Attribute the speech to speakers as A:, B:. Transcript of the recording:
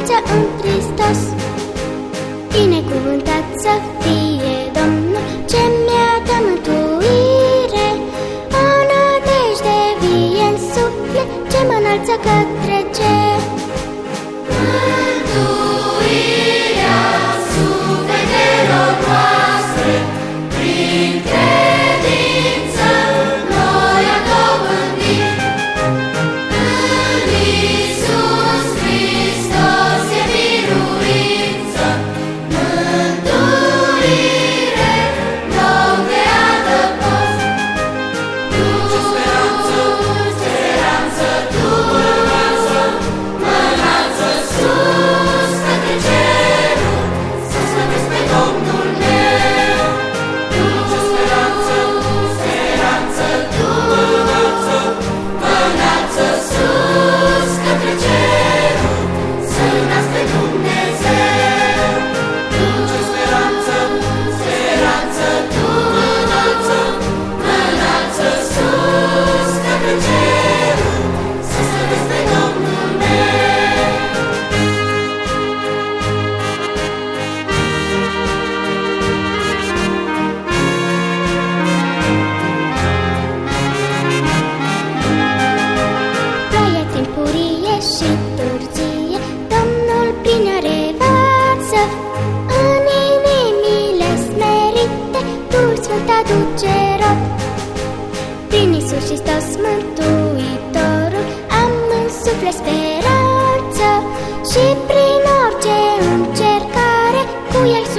A: speranță în Hristos. Binecuvântat să fie Domnul ce mi-a dat mântuire, o nădejde vie în suflet ce mă înalță către cer.
B: Mântuirea sufletelor noastre, prin credință noi am dobândit. În Iisus Hristos e biruință, mântuire, loc de adăpost. Tu, speranță, tu mă înalță sus către cerul, să slăvesc pe Domnul meu. Tu, speranță, tu mă înalță sus către cerul, să las pe Dumnezeu. Tu, speranță, tu mă înalță sus către cerul, să slăvesc pe Domnul meu.
A: Ploaia timpurie și târzie Domnul prin ea revarsă, în inimile smerite Duhul Sfânt aduce rod. Prin Iisus Hristos Mântuitorul am în suflet speranță, și prin orice încercare cu El